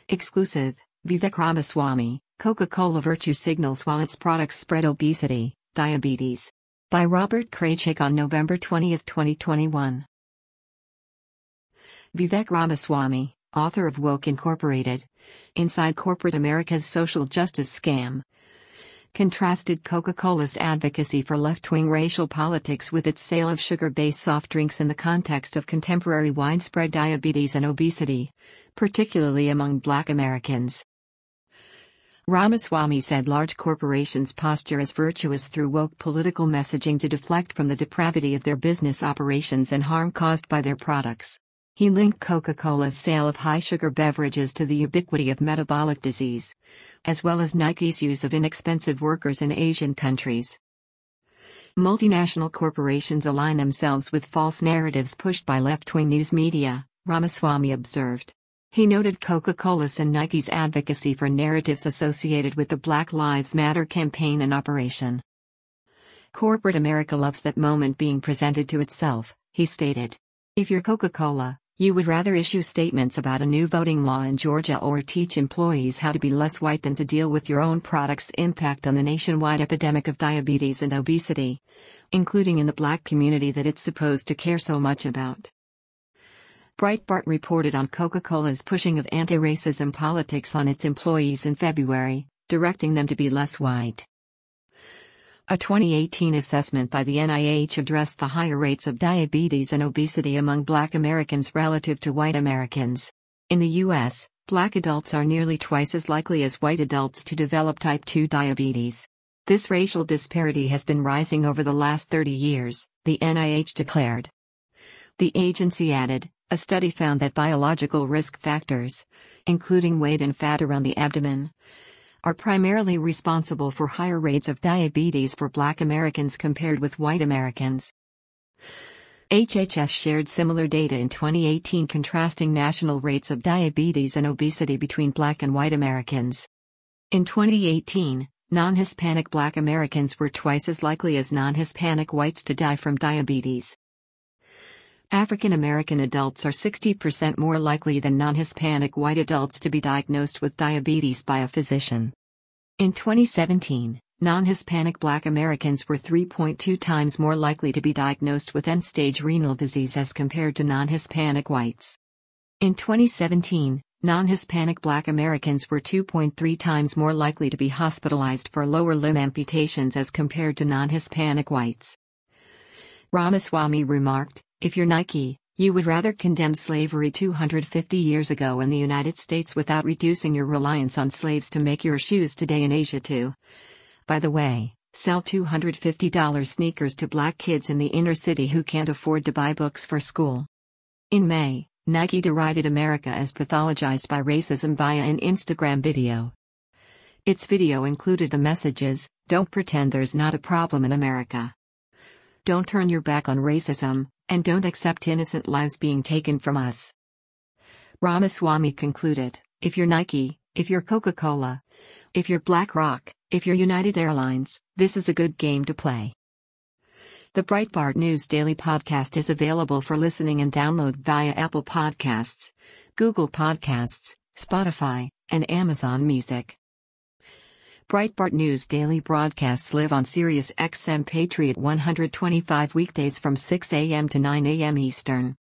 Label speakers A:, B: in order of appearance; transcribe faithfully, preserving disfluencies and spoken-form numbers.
A: Exclusive, Vivek Ramaswamy, Coca-Cola virtue signals while its products spread obesity, diabetes. By Robert Kraychik on November twentieth, twenty twenty-one. Vivek Ramaswamy, author of Woke Incorporated, Inside Corporate America's Social Justice Scam, contrasted Coca-Cola's advocacy for left-wing racial politics with its sale of sugar-based soft drinks in the context of contemporary widespread diabetes and obesity, particularly among Black Americans. Ramaswamy said large corporations posture as virtuous through woke political messaging to deflect from the depravity of their business operations and harm caused by their products. He linked Coca-Cola's sale of high-sugar beverages to the ubiquity of metabolic disease, as well as Nike's use of inexpensive workers in Asian countries. Multinational corporations align themselves with false narratives pushed by left-wing news media, Ramaswamy observed. He noted Coca-Cola's and Nike's advocacy for narratives associated with the Black Lives Matter campaign and operation. Corporate America loves that moment being presented to itself, he stated. If you're Coca-Cola, you would rather issue statements about a new voting law in Georgia or teach employees how to be less white than to deal with your own product's impact on the nationwide epidemic of diabetes and obesity, including in the Black community that it's supposed to care so much about. Breitbart reported on Coca-Cola's pushing of anti-racism politics on its employees in February, directing them to be less white. A twenty eighteen assessment by the N I H addressed the higher rates of diabetes and obesity among Black Americans relative to white Americans. In the U S, Black adults are nearly twice as likely as white adults to develop type two diabetes. This racial disparity has been rising over the last thirty years, the N I H declared. The agency added, a study found that biological risk factors, including weight and fat around the abdomen, are primarily responsible for higher rates of diabetes for Black Americans compared with white Americans. H H S shared similar data in twenty eighteen contrasting national rates of diabetes and obesity between Black and white Americans. In twenty eighteen, non-Hispanic Black Americans were twice as likely as non-Hispanic whites to die from diabetes. African American adults are sixty percent more likely than non-Hispanic white adults to be diagnosed with diabetes by a physician. In twenty seventeen, non-Hispanic Black Americans were three point two times more likely to be diagnosed with end-stage renal disease as compared to non-Hispanic whites. In twenty seventeen, non-Hispanic Black Americans were two point three times more likely to be hospitalized for lower limb amputations as compared to non-Hispanic whites. Ramaswamy remarked, if you're Nike, you would rather condemn slavery two hundred fifty years ago in the United States without reducing your reliance on slaves to make your shoes today in Asia too. By the way, sell two hundred fifty dollar sneakers to Black kids in the inner city who can't afford to buy books for school. In May, Nike derided America as pathologized by racism via an Instagram video. Its video included the messages, "Don't pretend there's not a problem in America. Don't turn your back on racism, and don't accept innocent lives being taken from us." Ramaswamy concluded, if you're Nike, if you're Coca-Cola, if you're BlackRock, if you're United Airlines, this is a good game to play. The Breitbart News Daily podcast is available for listening and download via Apple Podcasts, Google Podcasts, Spotify, and Amazon Music. Breitbart News Daily broadcasts live on Sirius X M Patriot one twenty-five weekdays from six a m to nine a m Eastern.